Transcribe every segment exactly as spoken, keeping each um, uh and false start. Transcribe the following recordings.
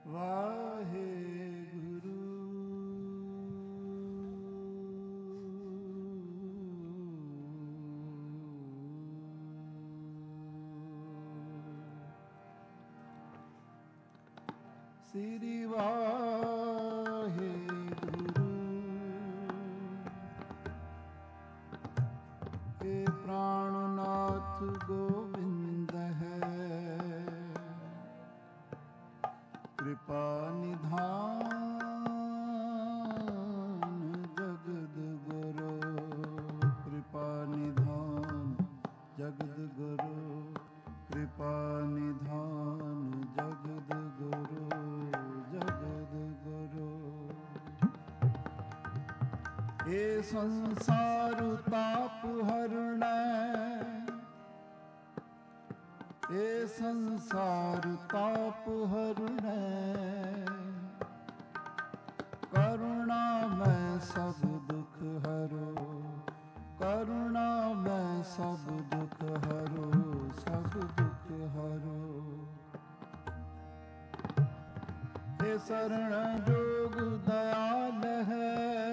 ਵਾਹਿਗੁਰੂ। ਸ੍ਰੀ ਵਾਹਿਗੁਰੂ। ਇਹ ਪ੍ਰਾਣਨਾਥ ਗੋਬਿੰਦ ਹੈ, ਕਿਰਪਾ ਨਿਧਾਨ ਜਗਦ ਗੁਰੂ। ਕਿਰਪਾ ਨਿਧਾਨ ਜਗਦ ਗੁਰੂ। ਕਿਰਪਾ ਨਿਧਾਨ ਜਗਦ ਗੁਰੂ। ਜਗਦ ਗੁਰੂ। ਇਹ ਸੰਸਾਰ ਤਾਪ ਹਰਣੈ, ਇਹ ਸੰਸਾਰ ਤਾਪ ਹਰਣੈ। ਕਰੁਣਾ ਮੈਂ ਸਭ ਦੁਖ ਹਰੋ। ਕਰੁਣਾ ਮੈਂ ਸਭ ਦੁਖ ਹਰੋ। ਸਭ ਦੁਖ ਹਰੋ। ਇਹ ਸਰਣ ਜੋਗ ਦਇਆਲ ਹੈ,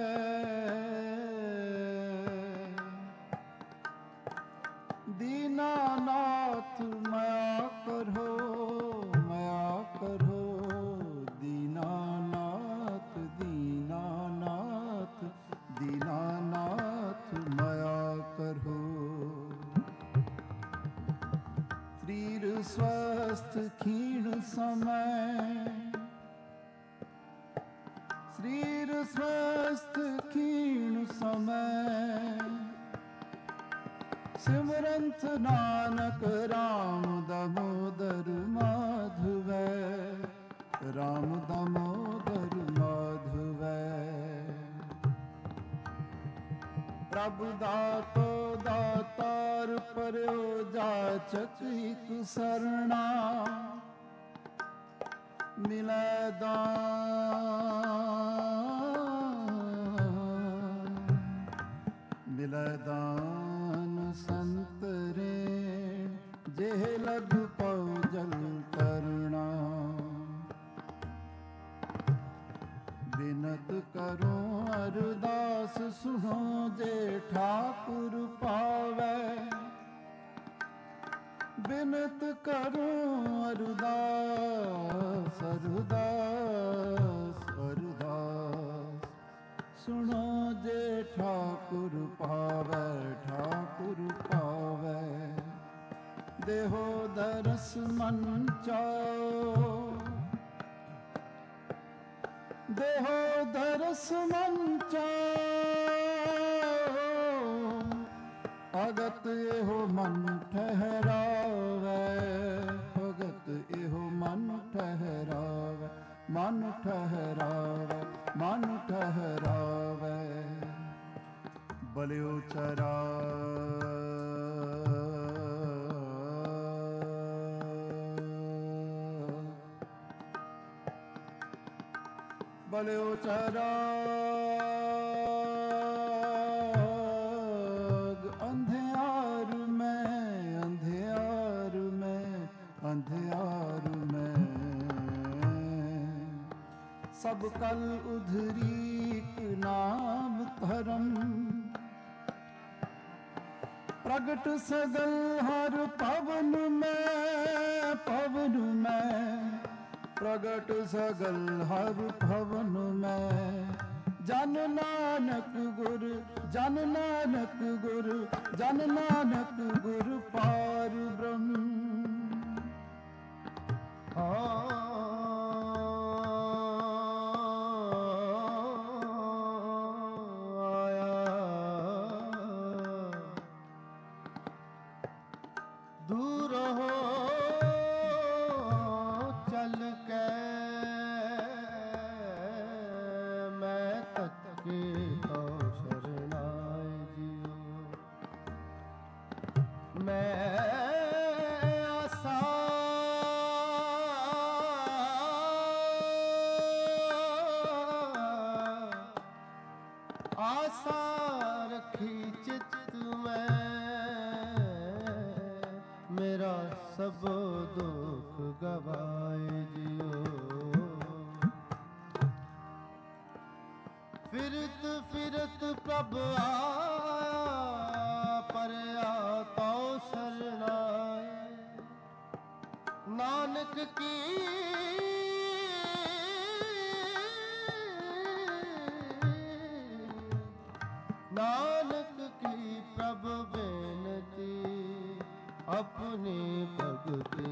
ਦੀਨਾਨਾਥ ਮਾਇਆ ਕਰੋ। ਮਾਇਆ ਕਰੋ। ਦੀਨਾਨਾਥ ਦੀਨਾਨਾਥ ਦੀਨਾਨਾਥ ਮਾਇਆ ਕਰੋ। ਸਰੀਰ ਸਵਸਥ ਖੀਣ ਸਮੈ। ਸਰੀਰ ਸਵਸਥ ਖੀਣ ਸਮੈ। ਸਿਮਰੰਤ ਨਾਨਕ ਰਾਮ ਦਮੋਦਰ ਮਾਧਵੈ। ਰਾਮ ਦਮੋਦਰ ਮਾਧਵੈ। ਪ੍ਰਭ ਦਾਤੋ ਦਾਤਾਰ ਪਰਿਓ ਜਾਚਕ ਇਕ ਸਰਣਾ। ਮਿਲੈ ਦਾਨ ਮਿਲੈ ਦਾਨ ਸੰਤਰੇ। ਜਿਹ ਲਗ ਪਉ ਜਲ ਕਰਣਾ। ਬਿਨਤ ਕਰੋ ਅਰਦਾਸ ਸੁਣੋ ਜੇ ਠਾਕੁਰ ਪਾਵੈ। ਬਿਨਤ ਕਰੋ ਅਰਦਾਸ ਅਰਦਾਸ ਅਰਦਾਸ ਸੁਣੋ ਜੇ ਠਾਕੁਰ ਪਾਵੈ। ਠਾਕੁਰ ਪਾਵੈ। ਦੇਹੋ ਦਰਸ ਮਨ ਚਾਓ। ਦੇਹੋ ਦਰਸ ਮਨ ਚਾਓ। ਭਗਤ ਇਹੋ ਮਨ ਠਹਿਰਾਵੈ। ਭਗਤ ਇਹੋ ਮਨ ਠਹਿਰਾਵੈ। ਮਨ ਠਹਿਰਾਵੈ। ਮਨ ਠਹਿਰਾਵੈ। ਬਲਿਓ ਚਰਾ ਬਲਿਓ ਚਰਾਗ। ਅੰਧਿਆਰ ਮੈਂ ਅੰਧਿਆਰ ਮੈਂ ਅੰਧਿਆਰ ਮੈਂ। ਸਭ ਕਲ ਉਧਰੀਕ ਨਾਮ ਧਰਮ। ਪ੍ਰਗਟ ਸਗਲ ਹਰ ਪਵਨ ਮੈਂ ਪਵਨ ਮੈਂ। ਪ੍ਰਗਟ ਸਗਲ ਹਰ ਭਵਨ ਮੈਂ। ਜਨ ਨਾਨਕ ਗੁਰ ਜਨ ਨਾਨਕ ਗੁਰ ਜਨ ਨਾਨਕ ਗੁਰ ਪਾਰ ਬ੍ਰਹਮ। ਆਇਆ ਦੂਰ ਹੋ ਚਲ ਕੇ ਮੈਂ ਤੱਕੇ ਤੋ ਸ਼ਰਨਾਏ ਜਿਉ। ਮੈਂ ਆਸਾ ਆਸਾ ਰੱਖੀ ਚਿਤ ਮੈਂ। ਮੇਰਾ ਸਭ ਦੁੱਖ ਗਵਾਏ ਜਿਉ। प्रभ आया परया तो शरणाए। नानक की नानक की प्रभ बेनती अपनी भगति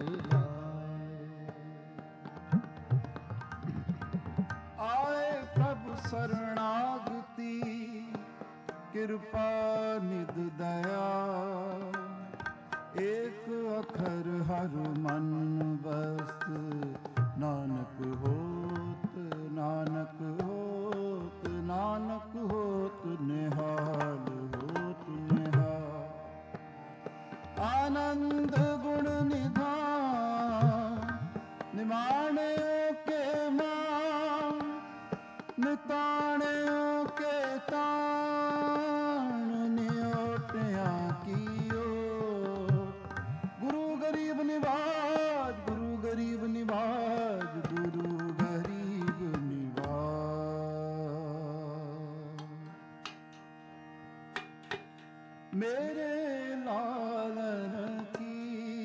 आए प्रभु शरणागति कृपा निध दया। एक अखर हर मन बस नानक होत नानक होत नानक होत निहाल होत निहाल। आनंद गुण निधान निमाणे के मान निताणे के ताण नियोटिया कियो। गुरु गरीब निवाज गुरु गरीब निवाज गुरु गरीब निवाज। मेरे लालन की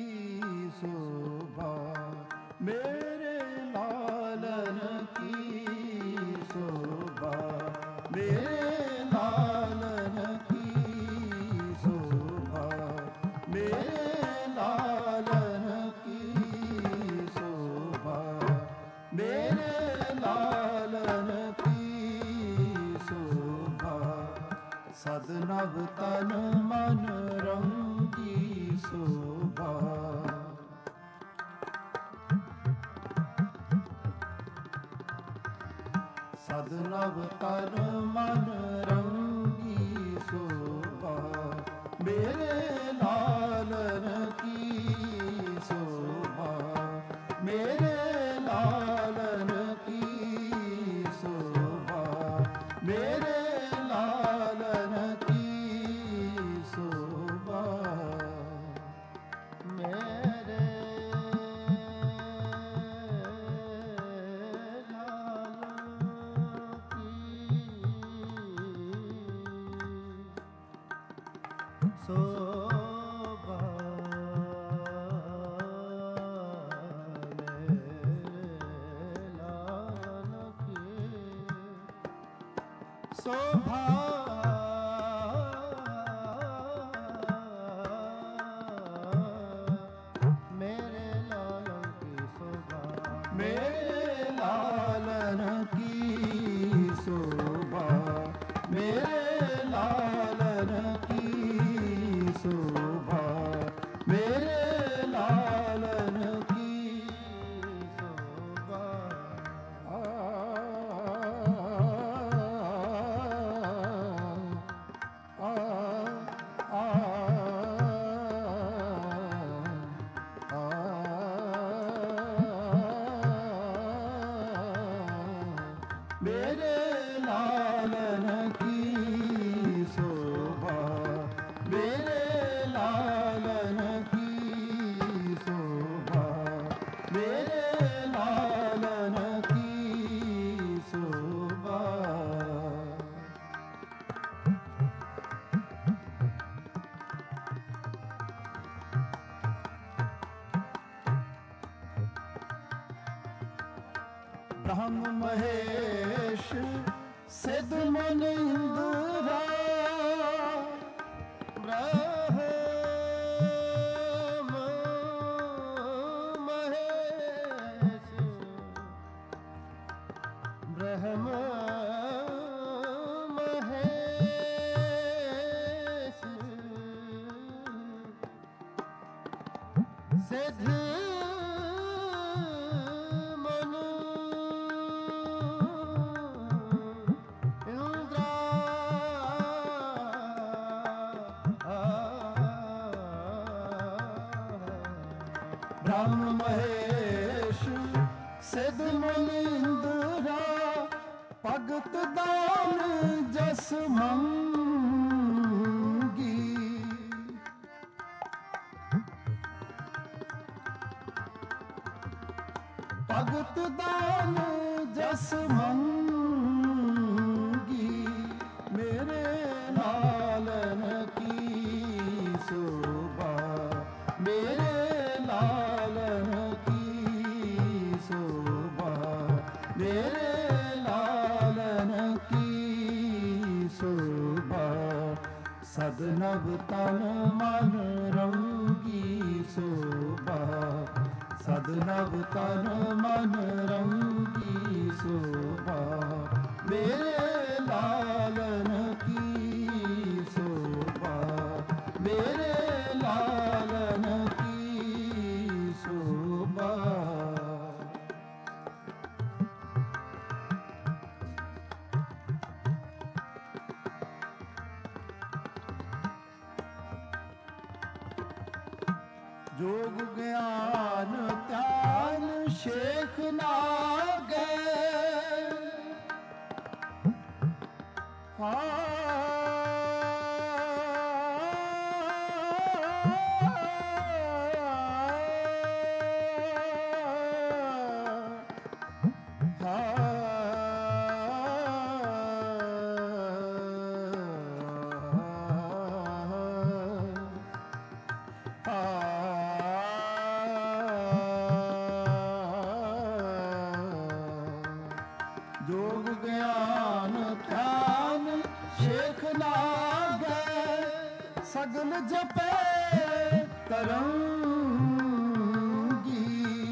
शोभा मेरे लालन की शोभा मेरे लालन की शोभा मेरे लालन की शोभा मेरे लालन की शोभा। सदनव तन मन रंगी शोभा। सदनव तन मन रंगी शोभा मेरे लालन की शोभा मेरे लालन की शोभा मेरे लालन की शोभा। मेरे शोभा मेरे लालन की शोभा मेरे लालन की शोभा मेरे लालन की शोभा मेरे लालन की शोभा मेरे लालन की शोभा। आ, आ, आ, आ, मेरे लालन की शोभा मेरे लालन की शोभा मेरे लालन की शोभा। ब्रह्म महेश सिद्ध मन इंद्रा ब्रह्म महेश ब्रह्म महेश सिद्ध मन इंद्रा ब्रह्म महेश सिद्ध मन इंद्रा भगत दान जस मंगी। भगत दान जस मंगी मेरे ਮੇਰੇ ਲਾਲਨ ਕੀ ਸੋਭਾ ਸਦ ਨਭ ਤਨ ਮਨ ਰੰਗੀ ਸੋਭਾ ਸਦ ਨਭ ਤਨ ਮਨ ਰੰਗੀ ਸੋਭਾ ਮੇਰੇ ਲਾਲਨ ਕੀ ਸੋਭਾ ਮੇਰੇ ਲਾਲਨ ਕੀ ਸੋਭਾ जोग ज्ञान त्यान शेख नागे जोग ज्ञान ध्यान शेख लागे सगल जपे तरंगी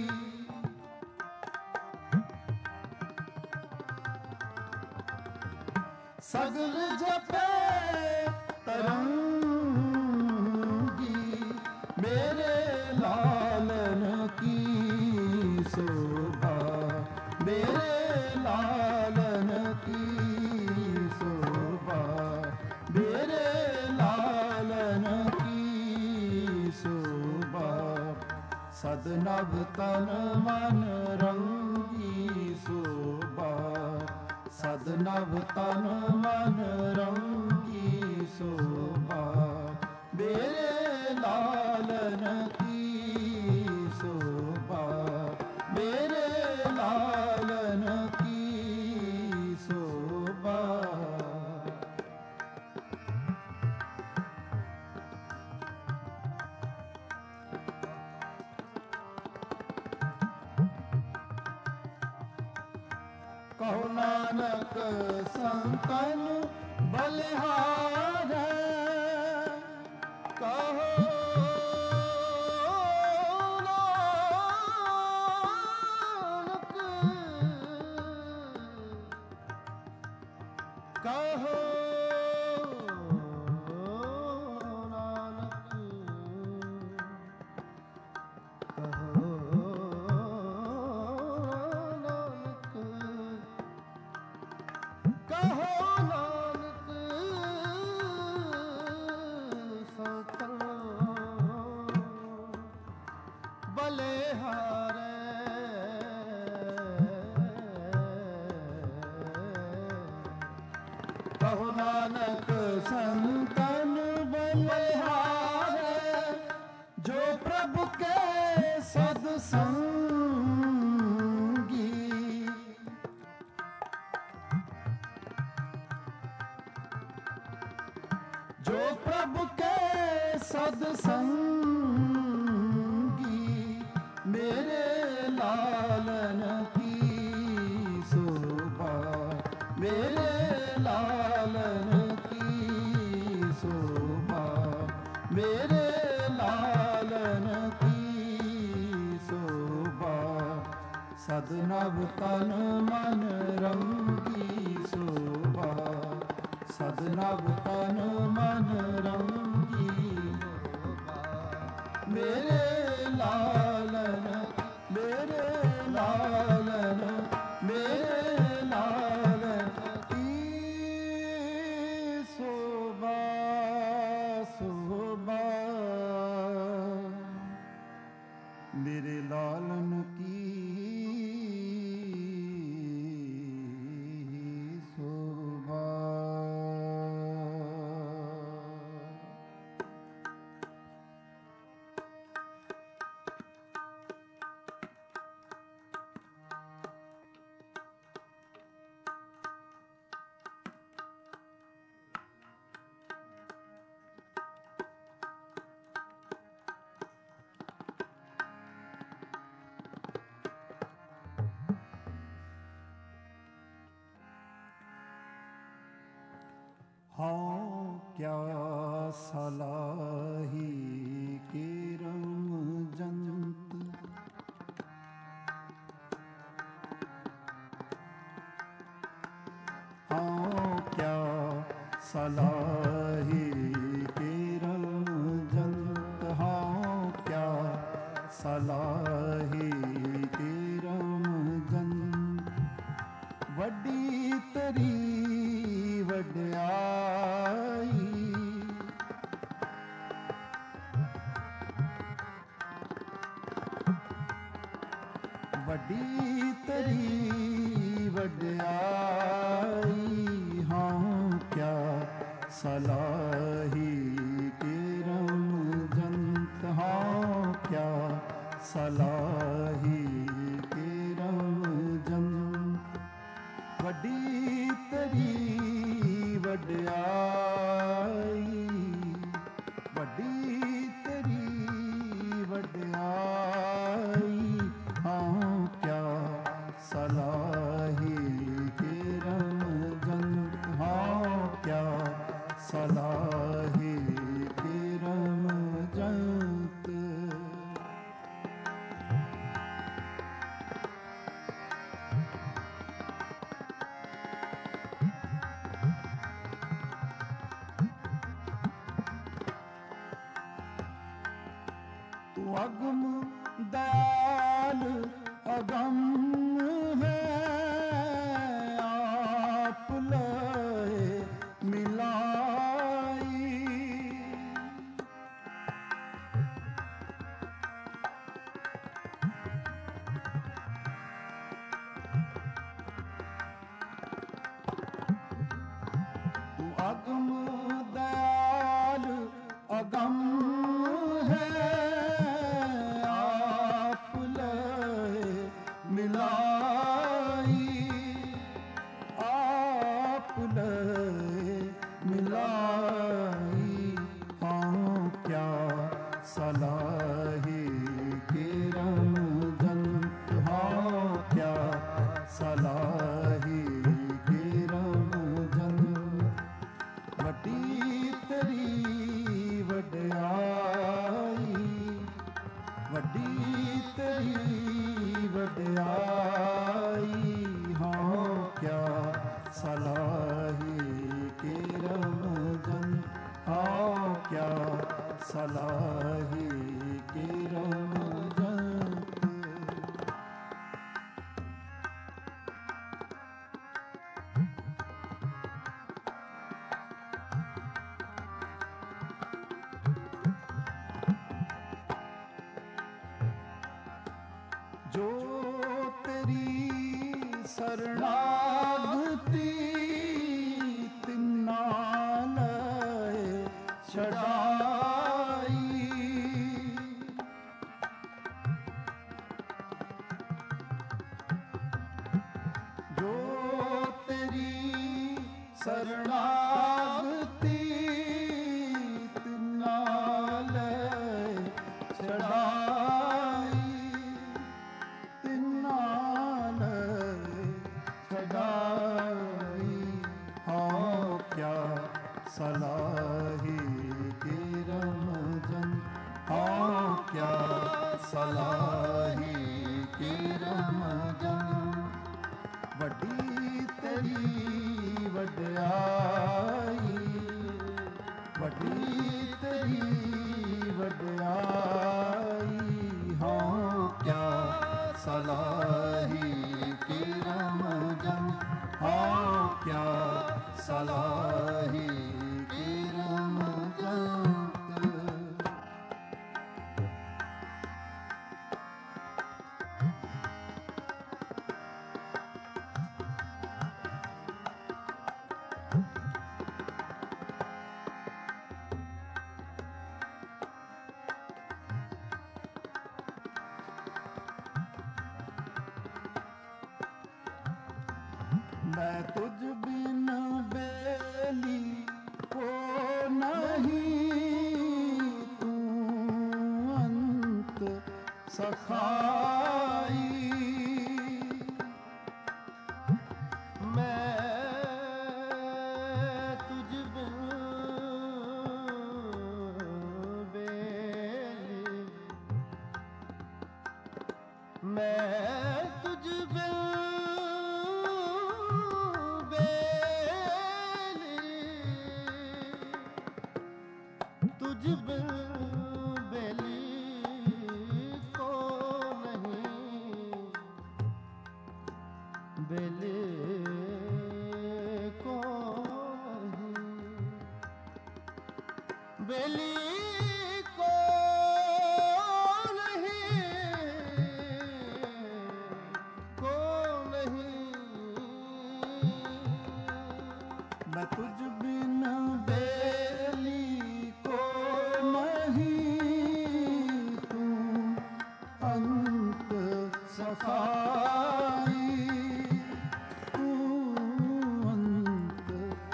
सगल जपे तरंगी मेरे लालन की शोभा मेरे लालन की शोभा मेरे लालन की शोभा सद नभ तन मन रंगी शोभा सद नभ तन मन रंगी शोभा मेरे लालन की शोभा मेरे लालन की शोभा कहो नानक संतन बलिहार कहो कहो नानक कहो नानक कहो नानक संतन बलिहारे कहो नानक संतन बलिहारे जो प्रभु के सत्संगी जो प्रभु के सत्संगी मेरे लालन की शोभा मेरे लालन की शोभा मेरे लालन की शोभा सद नभ तन मन रंगी शोभा सद नभ तन मन रंगी शोभा मेरे लालन मेरे लालन मेरे लालन की शोभा शोभा मेरे लालन की शोभा क्या सलाही केरम जंत। हाँ क्या सलाही केरम जंत। हाँ क्या सलाही केरम जंत। वड्डी तरी वड्याई वड्डी तरी वड्याई। हाँ क्या सलाही केरम जंत। हाँ क्या सलाही केरम जंत। वड्डी तरी वड्याई वड्डी तरी वड्याई। हाँ क्या सलाही केरम जंत। हाँ क्या सलाही केरम जंत। तू अगम दयाल अगम है आप लय मिलाई। तू अगम दयाल अगम है आप लय मिलाई। आप लय मिलाई। हाँ क्या सलाही केरम जंत। हाँ क्या सलाही केरम जंत। वड्डी तरी वड्याई वड्डी तरी वड्याई। हाँ क्या सलाही केरम जंत। हाँ क्या सलाही केरम जंत। जो तेरी शरणागति तिन्ना लय छड़ाई। जो तेरी शरणागति तिन्ना लय छड़ाई। हाँ क्या सलाही केरम जंत। हाँ क्या सलाही केरम जंत। वड्डी तरी वड्याई वड्डी तरी वड्याई। हाँ क्या सलाही केरम जंत। हाँ क्या सलाही केरम जंत। मैं तुझ बिन बेली को नहीं। तू अंत सखाई। मैं तुझ बिन बेली को नहीं, बेली को नहीं, को नहीं। मैं तुझ बिन बेली को नहीं, तू अंत सफाई, तू अंत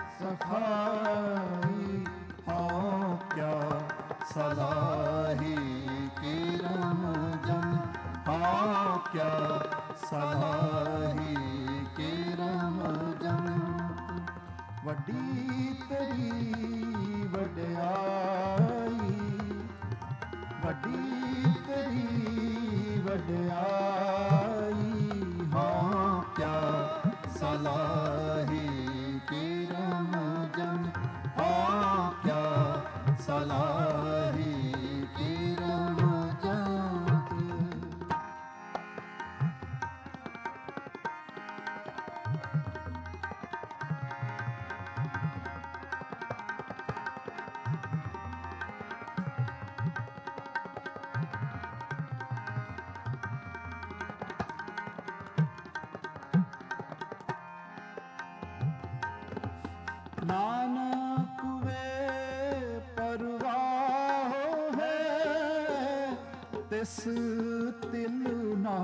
सफाई। हाँ क्या सलाही की रमजन, हाँ क्या सलाही की रमजन। वड्डी तेरी वड्याई, वड्डी तेरी वड्याई। हाँ क्या सलाही की रमजन, हाँ क्या सलाही की रमजन। नानक वे परवाह है, तिस तिल ना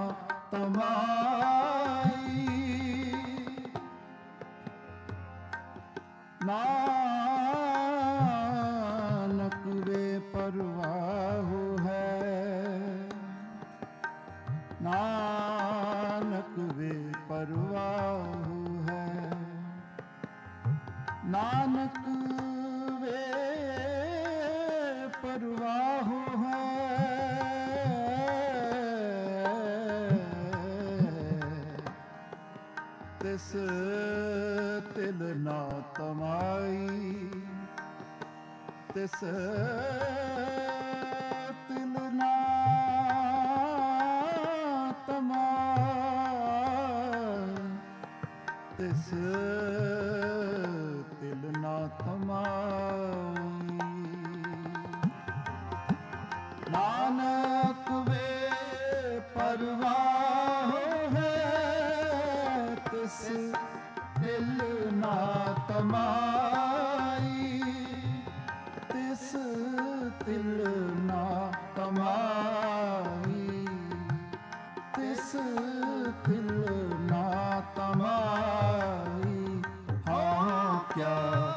तमाई। नानक वे परवाह है, नानक वे परवाह है। नानक वे परवाह है, तिस तिल ना तमाई, तिस तिल ना तमाई, तिस तिल ना तमाई। नानक वे परवाह है, तिस तिल ना तमाई, तिस तिल ना तमाई, तिस तिल ना तमाई। हाँ क्या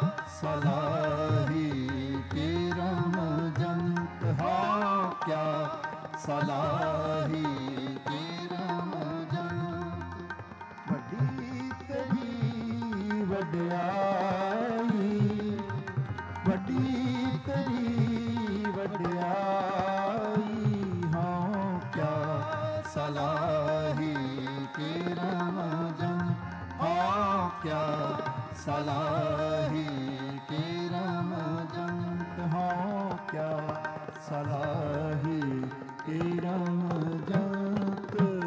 सलाही की रमजंत, हाँ क्या सलाही की रमजंत। वड्डी तेरी वड्याई, वड्डी तेरी वड्याई। हाँ क्या सलाही की रमजन, हाँ क्या सलाही की रमजंत, हाँ क्या सलाही की रमजंत।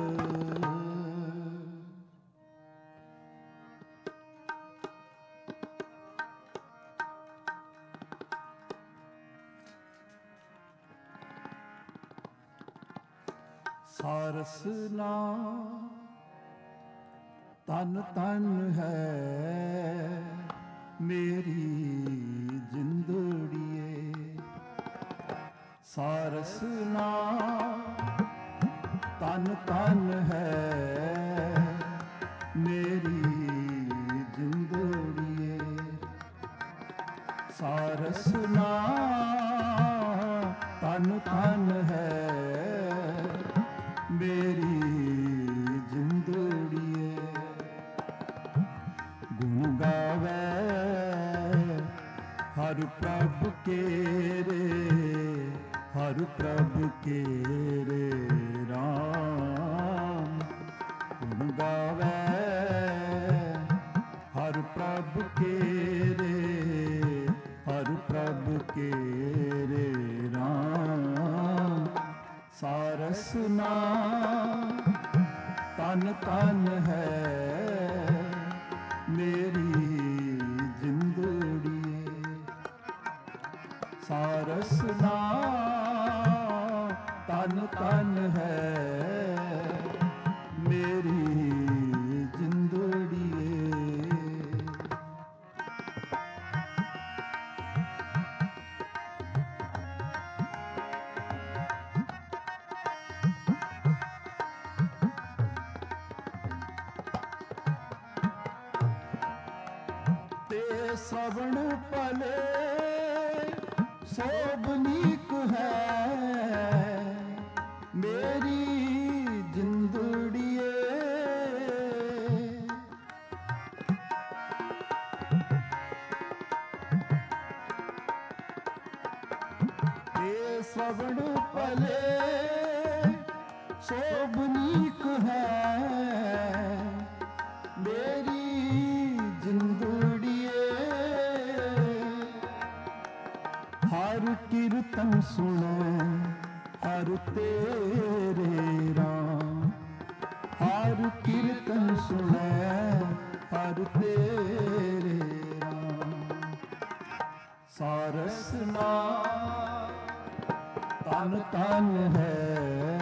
ਸਾਰਸਨਾ ਤਨ ਤਨ ਹੈ ਮੇਰੀ ਜਿੰਦੜੀਏ, ਸਾਰਸਨਾ ਤਨ ਤਨ ਹੈ ਮੇਰੀ ਜਿੰਦੜੀਏ, ਸਾਰਸਨਾ ਤਨ ਤਨ ਹੈ ਮੇਰੀ ਜਿੰਦੜੀਏ। ਗੁਣ ਗਾਵੇ ਹਰ ਪ੍ਰਭ ਕੇਰੇ, ਹਰ ਪ੍ਰਭ ਕੇਰੇ ਰਾਮ। ਗੁਣ ਗਾਵੇ ਹਰ ਪ੍ਰਭ ਕੇਰੇ, ਹਰ ਪ੍ਰਭ ਕੇਰੇ ਰਾਮ। ਸਾਰਸਨਾ ਰਸਨਾ ਤਨ ਤਨ ਹੈ ਮੇਰੀ ਜਿੰਦੜੀਏ। ਤੇ ਸਵਣ ਭਲੇ ਸੋਭਨੀਕ ਹੈ ਮੇਰੀ ਜਿੰਦੜੀਏ। ਤੇ ਸਵਣ ਭਲੇ ਸੋਭਨੀਕ ਹੈ ਮੇਰੀ ਜਿੰਦੜੀਏ। ਹਰ ਕੀਰਤਨ ਸੁਣੋ ਹਰ ਤੇਰੇ ਰਾਮ, ਹਰ ਕੀਰਤਨ ਸੁਣੈ ਹਰ ਤੇਰੇ ਰਾਮ। ਸਾਰਸ ਨਾਮ ਤਨ ਤਨ ਹੈ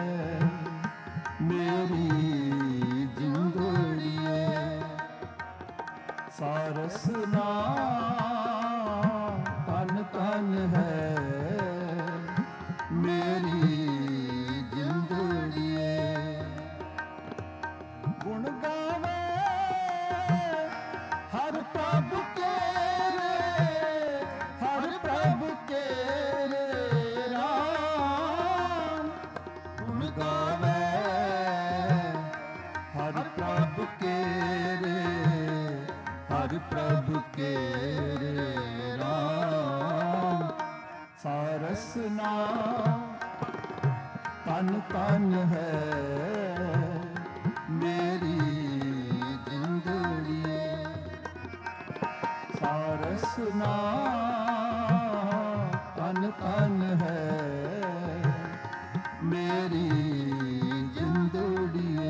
ਮੇਰੀ ਜਿੰਦੜੀਏ। ਸਾਰਸ ਨਾਮ ਤਨ ਤਨ ਹੈ ਮੇਰੀ ਜਿੰਦੜੀਏ। ਗੁਣ ਗਾਵੇ ਹਰ ਪ੍ਰਭ ਤੇਰੇ, ਹਰ ਪ੍ਰਭ ਤੇਰੇ ਰਾਮ। ਗੁਣ ਗਾਵੇ ਹਰ ਪ੍ਰਭ ਤੇਰੇ, ਹਰ ਪ੍ਰਭ ਤੇਰੇ ਰਾਮ। ਸਾਰਸ ਨਾਮ ਤਨ ਤਨ ਹੈ ਮੇਰੀ ਜਿੰਦੜੀਏ। ਸਾਰਸ ਨਾਮ ਤਨ ਤਨ ਹੈ ਮੇਰੀ ਜਿੰਦੜੀਏ।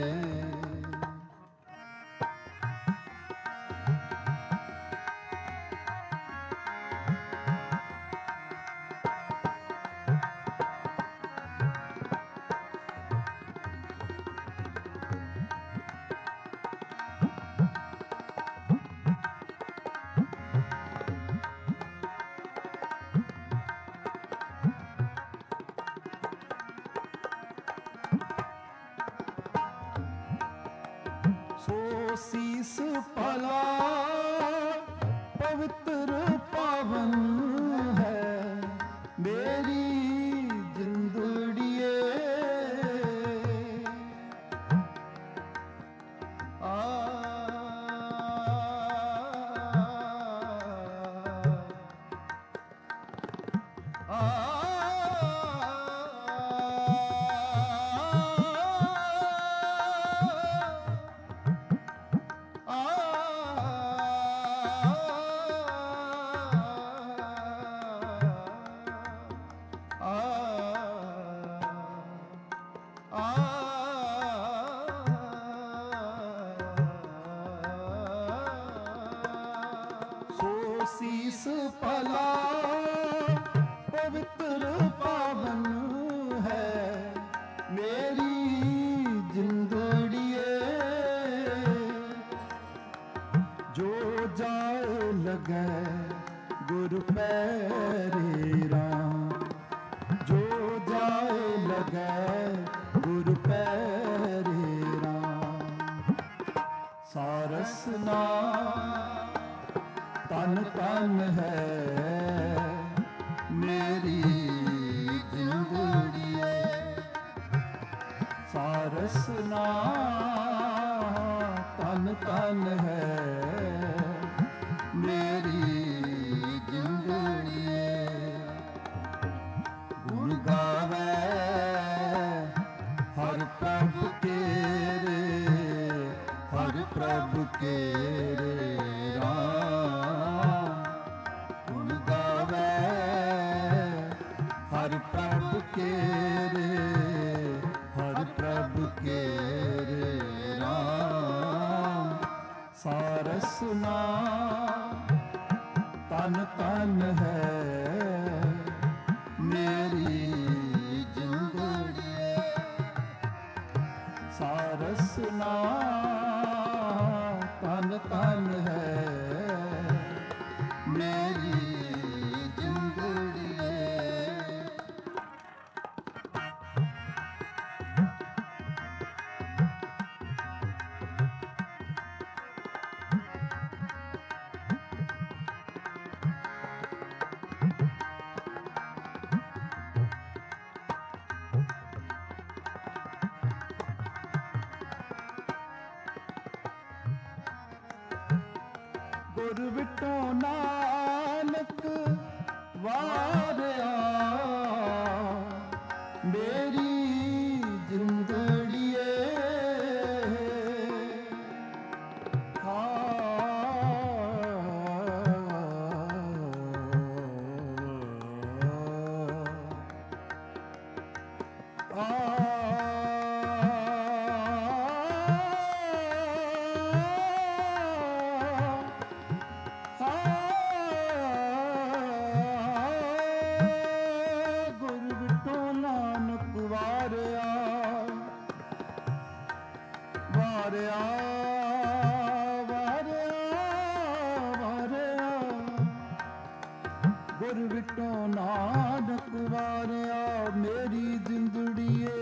ਸੋ ਸੀਸ ਭਲਾ ਪਵਿੱਤਰ ਪਾਵਨ ਹੈ ਮੇਰੀ ਜਿੰਦੜੀਏ। ਆ ਆ ਸੋ ਸੀਸ ਭਲਾ ਪਵਿੱਤਰ ਪਾਵਨ ਹੈ ਮੇਰੀ ਜਿੰਦੜੀਏ। ਜੋ ਜਾਏ ਲਗੈ ਗੁਰ ਪੈਰੇ ਰਾਮ, ਜੋ ਜਾਏ ਲਗੈ ਗੁਰ ਪੈਰੇ ਰਾਮ। ਸਾਰਸ ਨਾਮ ਤਨ ਤਨ ਹੈ ਮੇਰੀ ਜਿੰਦੜੀਏ। ਸਾਰਸ ਨਾਮ ਤਨ ਤਨ ਹੈ ਮੇਰੀ ਜਿੰਦੜੀਏ। ਗੁਣ ਗਾਵੇ ਹਰ ਪ੍ਰਭ ਤੇਰੇ, ਹਰ ਪ੍ਰਭ ਤੇਰੇ ਰਾਮ। ਗੁਣ ਗਾਵੇ ਹਰ ਪ੍ਰਭ ਤੇਰੇ, ਹਰ ਪ੍ਰਭ ਤੇਰੇ ਰਾਮ। ਸਾਰਸ ਨਾਮ ਤਨ ਤਨ ਹੈ ਮੇਰੀ ਜਿੰਦੜੀਏ ਸਾਰਸ ਨਾਮ ਤਨ ਤਨ ਹੈ ਮੇਰੀ ਜਿੰਦੜੀਏ ਗੁਰ ਵਿਟੋ ਨਾਨਕ ਵਾਰਿਆ ਮੇਰੀ ਜਿੰਦੜੀਏ ਹਾ ਆ ਵਾਰਿਆ ਵਾਰਿਆ ਵਾਰਿਆ ਗੁਰ ਵਿਟੋ ਨਾਨਕ ਵਾਰਿਆ ਮੇਰੀ ਜਿੰਦੜੀਏ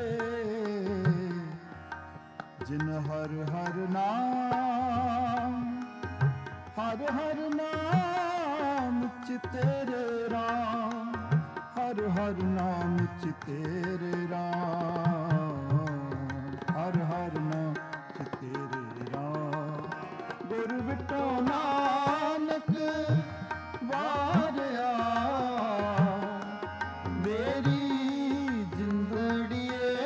ਜਿਨ ਹਰ ਹਰ ਨਾਮ ਹਰ ਹਰ ਨਾਮ ਚਿਤੇਰੇ ਰਾਮ ਹਰ ਹਰ ਨਾਮ ਚਿਤੇਰੇ ਰਾਮ ਹਰ ਹਰ ਨਾਮ ਚਿਤੇਰੇ ਰਾਮ ਗੁਰ ਵਿਟੋ ਨਾਨਕ ਵਾਰਿਆ ਮੇਰੀ ਜਿੰਦੜੀਏ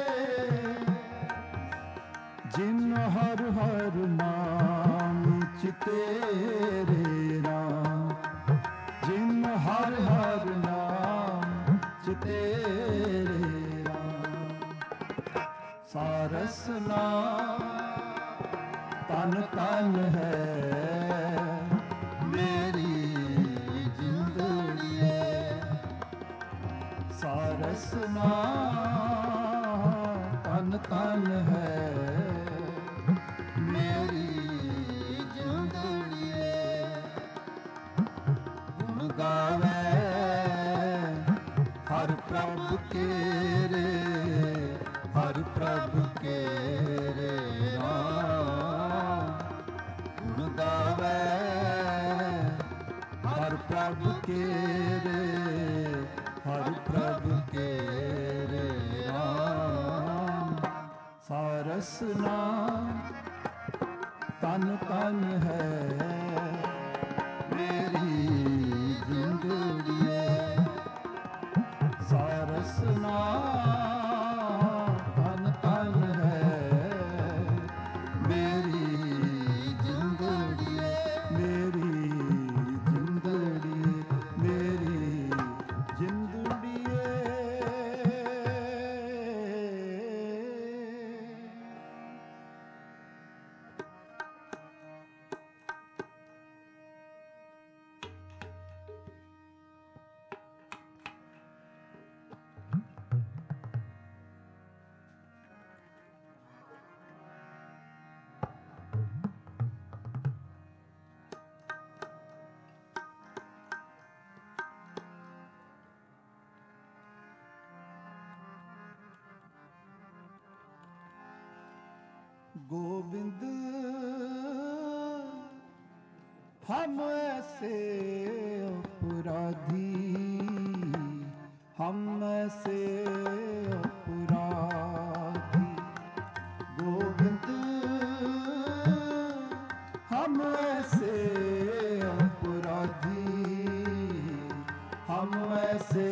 ਜਿਨ ਹਰ ਹਰ ਨਾਮ ਚਿਤੇਰੇ ਰਾਮ ਜਿਨ ਹਰ ਹਰ ਨਾਮ ਚਿਤੇਰੇ ਸਾਰਸ ਨਾਮ ਤਨ ਤਨ ਹੈ ਮੇਰੀ ਜਿੰਦੜੀਏ ਸਾਰਸ ਨਾਮ ਤਨ ਤਨ ਹੈ ਮੇਰੀ ਜਿੰਦੜੀਏ ਗੁਣ ਗਾਵੇ ਹਰ ਪ੍ਰਭ ਕੇਰੇ ਹਰ ਪ੍ਰਭ ਕੇਰੇ ਨਾਮ ਗੁਣ ਗਾਵੇ ਹਰ ਪ੍ਰਭ ਕੇਰੇ ਹਰ ਪ੍ਰਭ ਕੇਰੇ ਨਾਮ ਸਾਰਸ ਨਾਮ ਤਨ ਤਨ ਹੈ ਮੇਰੀ ਜਿੰਦੜੀਏ ਸਾਰਸ ਨਾਮ ਤਨ ਤਨ ਹੈ ਮੇਰੀ ਜਿੰਦੜੀਏ ਮੇਰੀ ਜਿੰਦੜੀਏ ਮੇਰੀ ਜਿੰਦੜੀਏ गोविंद हम ऐसे अपराधी हम ऐसे अपराधी गोविंद हम ऐसे अपराधी हम ऐसे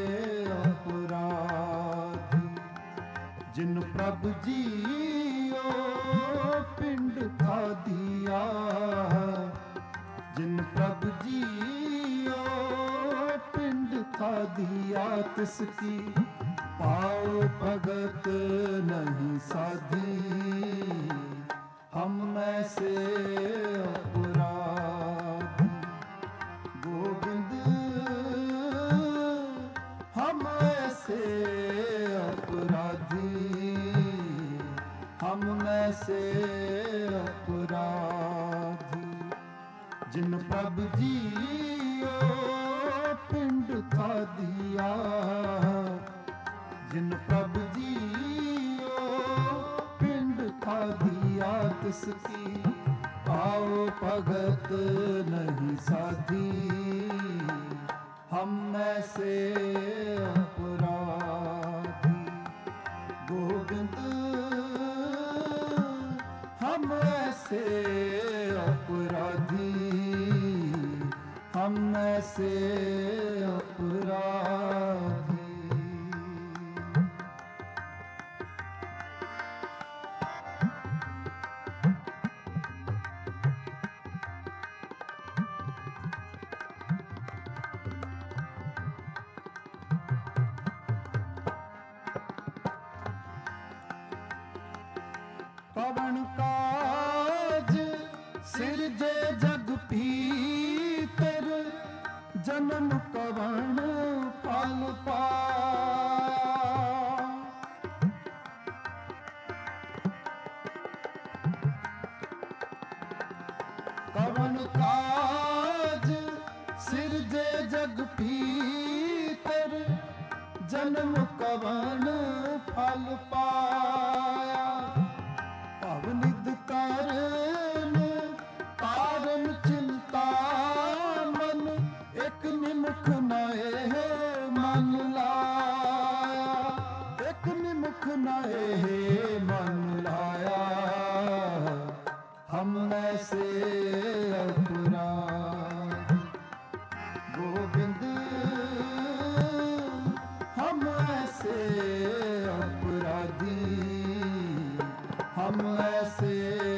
अपराधी जिन प्रभु जी पिंड खा दिया जिन प्रभु जी पिंड खा दिया तिसकी पाओ भगत नहीं साधी हम ऐसे अपराधी गोविंद जिन प्रभ जियो पिंड था दिया, जिन प्रभ जियो पिंड था दिया, तिसकी पाओ भगत नहीं साधी, हम ऐसे अपराधी। गोविंद हम ऐसे अपराधी, हम ऐसे अपराधी। पवन काज सिरजे जग भीतर, जन्म कवन फल पाया। पवन काज सिरजे जग भीतर, जन्म कवन फल पाया। भवनिध कारण कारण चिंता मन, एक निमुख नए मन लाया, एक निमुख नए मन लाया, हम ऐसे अपराधी। गोविंद हम ऐसे अपराधी, हम ऐसे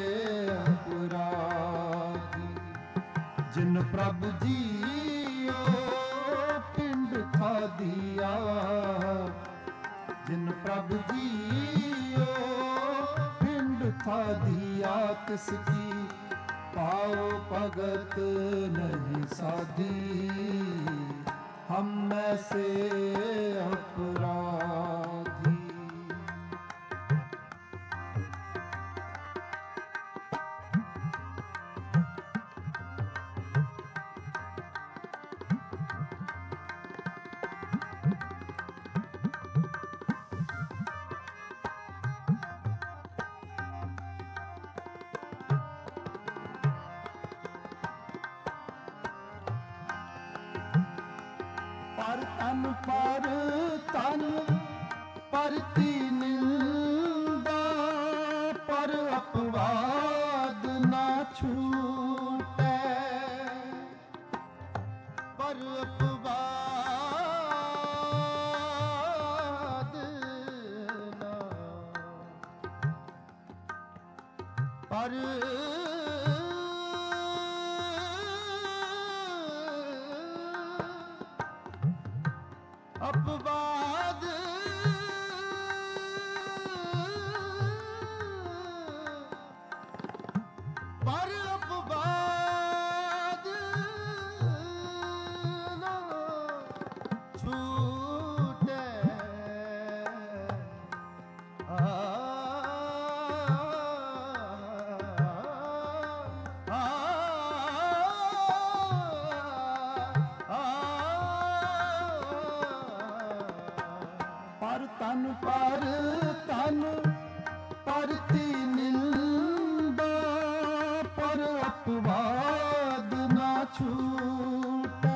अपराधी। जिन प्रभ जियो पिंड था दिया, जिन प्रभ जियो पिंड था दिया, तिसकी पाओ भगत नहीं साधी, हम ऐसे अपराधी। पर तन पर तन परती निंदा, पर अपवाद ना छूटे, पर अपवाद ना, पर अपवाद पर अपवाद ना छूटे। आ, आ, पर तन पर तन परती निंदा, पर अपवाद ना छूटे।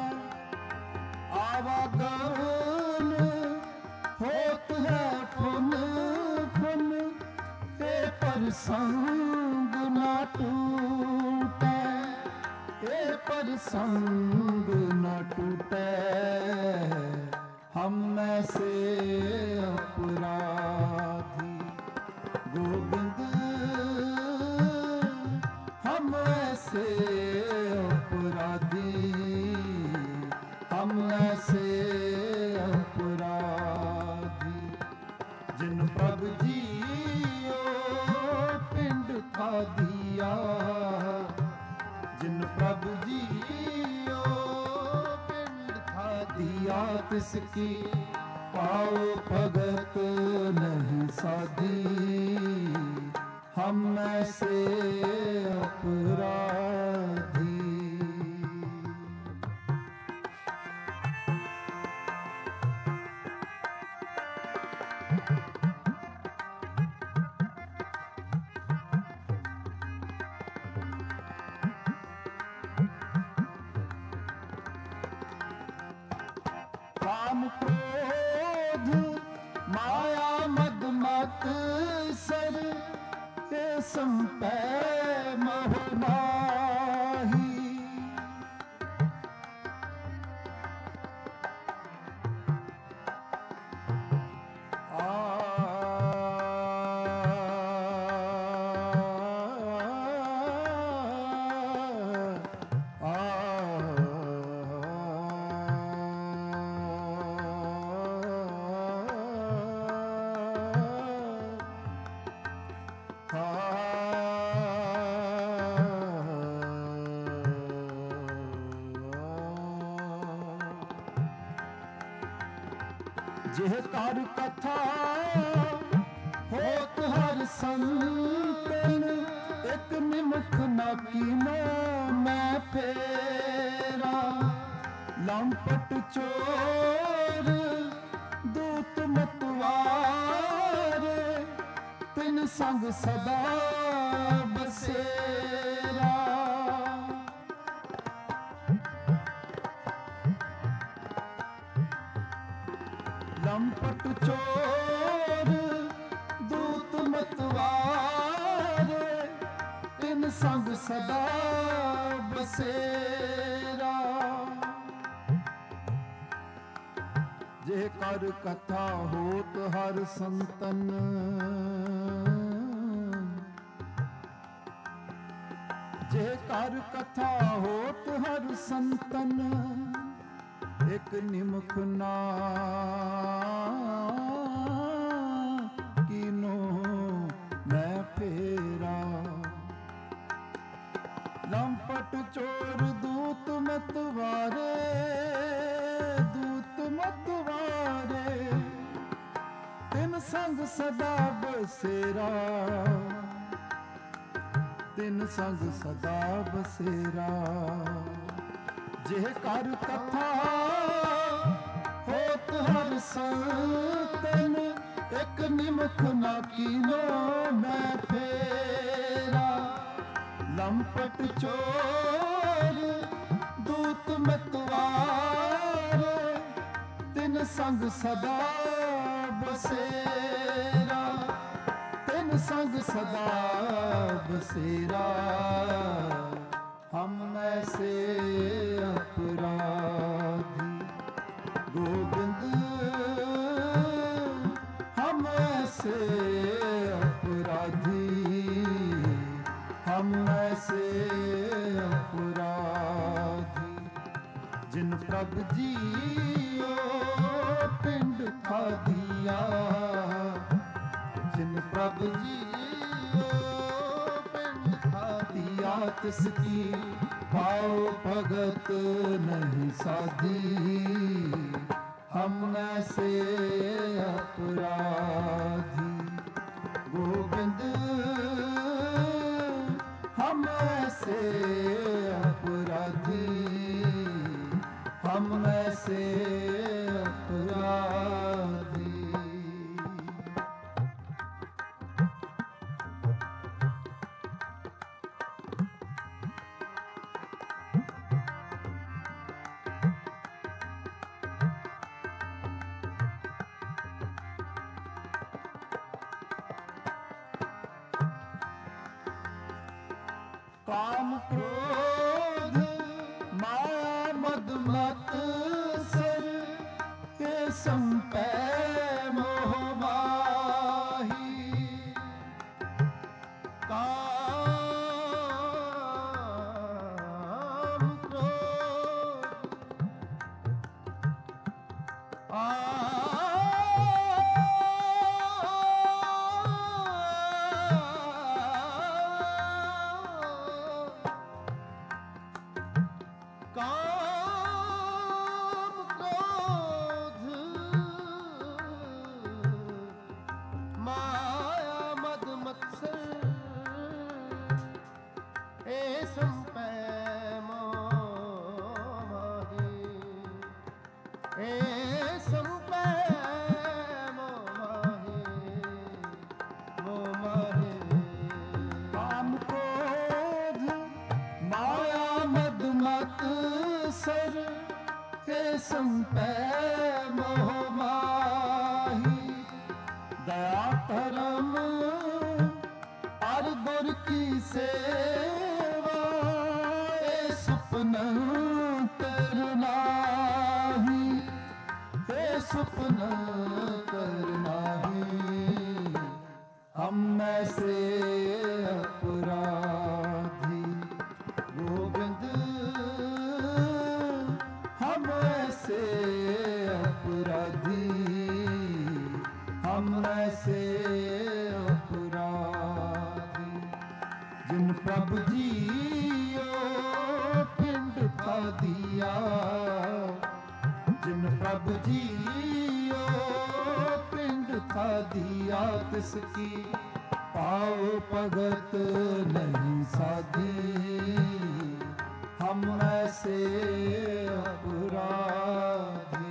आवागमन होत है फुन फुन, ए पर संग ना टूटे, ए पर संग न टूटे, हम ऐसे अपराधी। गोविंद हम ऐसे अपराधी, हम ऐसे अपराधी। जिन प्रभ जियो पिंड था दिया, जिन प्रभ जियो पिंड था दिया, तिसकी पाओ भगत नहीं साधी, हम ऐसे अपराधी। ਕਾਮ ਕ੍ਰੋਧ ਮਾਇਆ ਮਦ ਮਤ ਸਰ ਇਹ ਸੰਪੈ ਮੋਹ ਮਾਹੀ। ਜਿਹ ਕਰ ਕਥਾ ਹੋਤ ਹਰ ਸੰਤਨ ਇਕ ਨਿਮਖ ਨਾ ਕੀਨੋ ਮੈਂ ਫੇਰਾ। ਲੰਪਟ ਚੋਰ ਦੂਤ ਮਤਵਾਰੇ ਤਿਨ ਸੰਗ ਸਦਾ ਬਸੇਰਾ। ਲੰਪਟ ਚੋਰ ਦੂਤ ਮਤਵਾਰੇ ਤਿਨ ਸੰਗ ਸਦਾ ਬਸੇਰਾ। ਜੇ ਕਰ ਕਥਾ ਹੋਤ ਹਰ ਸੰਤਨ ਜੇ ਕਰ ਕਥਾ ਹੋਤ ਹਰ ਸੰਤਨ ਇਕ ਨਿਮਖ ਨਾ ਕੀਨੋ ਮੈਂ ਫੇਰਾ। ਲੰਪਟ ਚੋਰ ਦੂਤ ਮਤਵਾਰੇ ਦੂਤ ਮਤਵਾਰੇ ਤਿਨ ਸੰਗ ਸਦਾ ਬਸੇਰਾ ਤਿਨ ਸੰਗ ਸਦਾ ਬਸੇਰਾ। ਜਿਹ ਕਰ ਕਥਾ ਹੋਤ ਹਰ ਸੰਤਨ ਇਕ ਨਿਮਖ ਨਾ ਕੀਨੋ ਮੈਂ ਫੇਰਾ। ਲੰਪਟ ਚੋਰ ਦੂਤ ਮਤਵਾਰੇ ਤਿਨ ਸੰਗ ਸਦਾ ਬਸੇਰਾ ਤਿਨ ਸੰਗ ਸਦਾ ਬਸੇਰਾ। ਹਮ ਐਸੇ अपराधी गोविंद हम ऐसे अपराधी हम ऐसे अपराधी जिन प्रभु जियो पिंड खा दिया जिन प्रभु जियो पिंड खा दिया तिसकी भाव भगत नहीं साधी हम ऐसे अपराधी गोविंद हम ऐसे अपराधी हम ऐसे अपराधी। काम क्रोध माया मद मत सर ये संपै मोह माही। काम क्रोध आ काम क्रोध माया मद मत्सर ए संपै मोह माही ए संपै मोह माही मोह माही। काम क्रोध माया मद मत सर हे संपै दिया जिन प्रभु जियो पिंड था दिया तिसकी पाओ भगत नहीं साधी हम ऐसे अपराधी।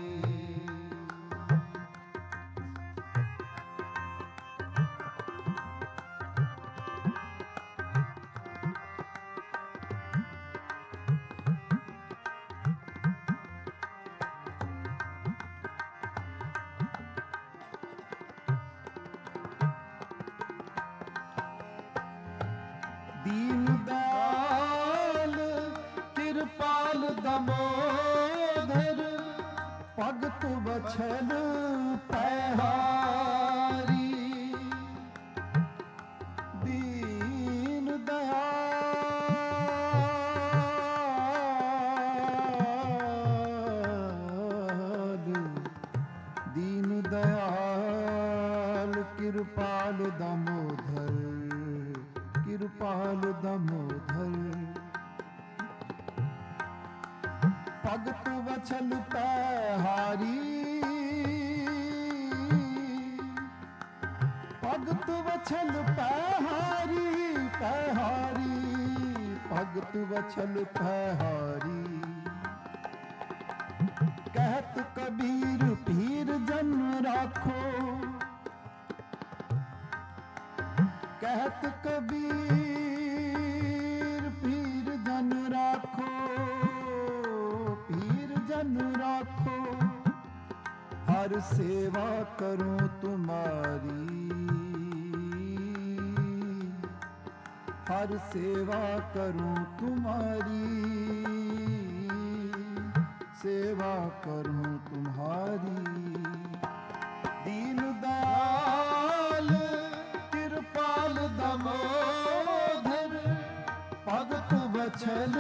दीन दयाल कृपाल दमोदर भगत बछल पैहारी। दीन दयाल दीन दयाल कृपाल दमोदर कृपाल दमोदर भगत वछल पैहारी। भगत वछल पैहारी पैहारी भगत वछल पैहारी। कहत कबीर पीर जन राखो कहत कबीर पीर जन राखो पीर जन राखो हर सेवा करूं तुम्हारी हर सेवा करूं तुम्हारी सेवा करूं तुम्हारी। दीन दयाल कृपाल दमोदर भगत वछल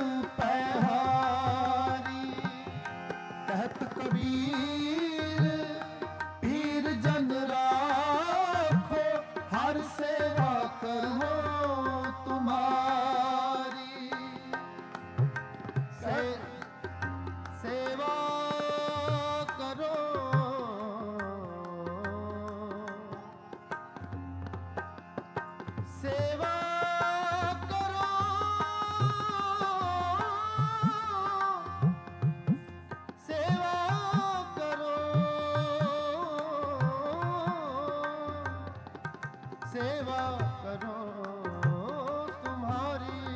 पैहारी। कहत कबीर पीर जन राखो हर सेवा करो तुम्हारी। से, सेवा करो सेवा करो सेवा करो सेवा करो तुम्हारी।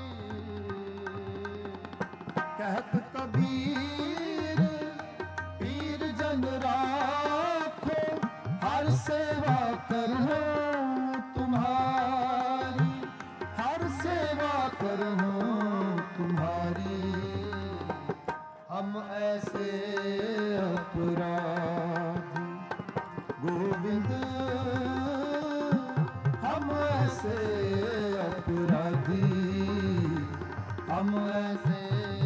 कहत कबीर पीर जन राखो हर सेवा करो तुम्हारी हर सेवा करो तुम्हारी। हम ऐसे अपराधी गोविंद हम ऐसे अपराधी हम ऐसे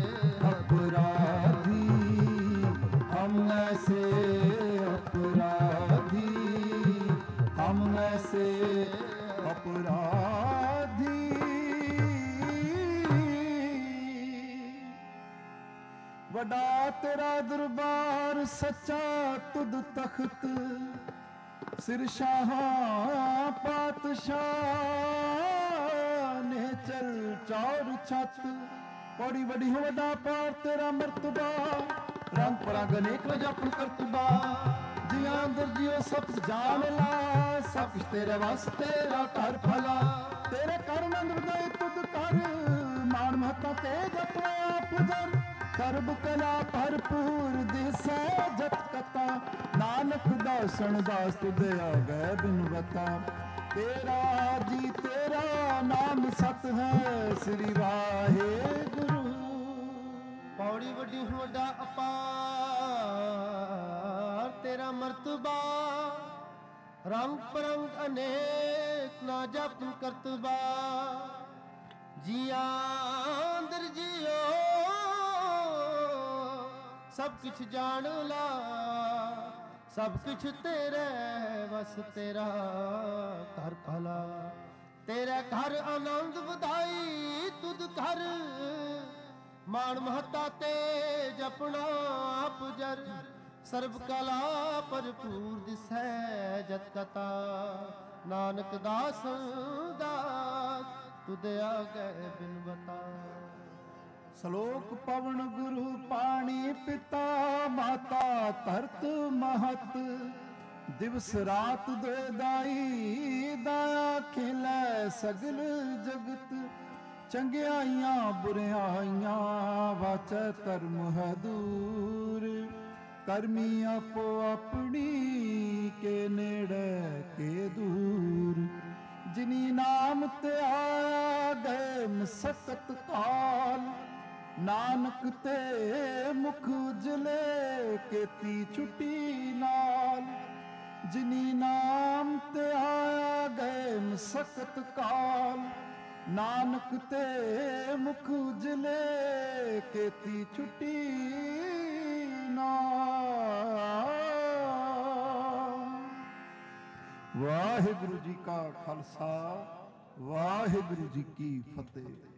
अपराधी हम ऐसे अपराधी हम ऐसे अपराधी। वडा तेरा दरबार सच्चा तुद तख्त सिर शाहां पातशाह ने चल चौर छत। बड़ी बड़ी हो वडा पार तेरा मर्तबा रंग पराग अनेक वजापन करतबा। जिया अंदर जियो सब जान ला सब कुछ तेरे वास्ते तेरा कर भला। तेरे कर नंद बधाई तुद कर मान महता तेज अपने आप जर सर्ब कला भरपूर दिसै जत कथा। नानक दासन दास तुद आ गए बिन बता। तेरा जी तेरा नाम सत है श्री वाहे गुरु। पौड़ी वड्डी होड़ा अपार तेरा मर्तबा रंग परंग अनेक ना जप करतबा। जिया अंदर जियो सब कुछ जान ला सब कुछ तेरे बस तेरा घर भला। तेरे घर आनंद बधाई तुद घर ਮਾਨ ਮਹਤਾ ਤੇ ਜਪਣਾ ਆਪ ਜਰ ਸਰਬ ਕਲਾ ਭਰਪੂਰ ਦਿਸੈ ਜਤ ਕਥਾ ਨਾਨਕ ਦਾਸ ਦਾਸ ਤੁਧ ਆਗੈ ਬਿਨ ਬਤਾ। ਸ਼ਲੋਕ ਪਵਨ ਗੁਰੂ ਪਾਣੀ ਪਿਤਾ ਮਾਤਾ ਧਰਤ ਮਹਤ ਦਿਵਸ ਰਾਤ ਦੇ ਦਾਈ ਦਾਇਆ ਖੇਲੇ ਸਗਲ ਜਗਤ ਚੰਗਿਆਈਆਂ ਬੁਰਿਆਈਆਂ ਵਾਚੈ ਧਰਮ ਹੈ ਦੂਰ ਕਰਮੀ ਆਪੋ ਆਪਣੀ ਕੇ ਨੇੜੇ ਕੇ ਦੂਰ ਜਿਨੀ ਨਾਮ ਤੇ ਆਇਆ ਗਏ ਮਸਕਤ ਕਾਲ ਨਾਨਕ ਤੇ ਮੁਖ ਉਜਲੇ ਕੀਤੀ ਛੁੱਟੀ ਨਾਲ ਜਿਨੀ ਨਾਮ ਤੇ ਆਇਆ ਗਏ ਮਸਕਤ ਕਾਲ ਨਾਨਕ ਤੇ ਮੁਖ ਉਜਲੇ ਕੀਤੀ ਛੁੱਟੀ ਨਾਲ। ਵਾਹਿਗੁਰੂ ਜੀ ਕਾ ਖਾਲਸਾ ਵਾਹਿਗੁਰੂ ਜੀ ਕੀ ਫਤਿਹ।